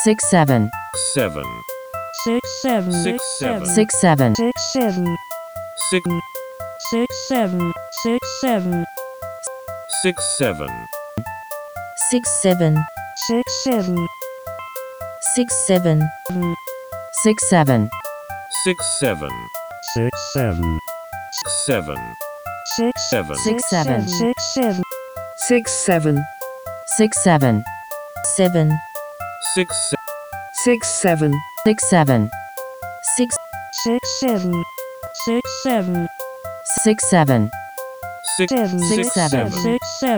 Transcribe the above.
6 7 7 6 7 6 7 6 7 6 7 6 6 7 6 7 6 7 6 7 6 7 6 7 6 7 6 7 6 7 7 6 7 6 7 6 7 6 7 6 7 7 6 6 7 6 7 6 6 7 6 7 6 7 6 7 6 7 6 7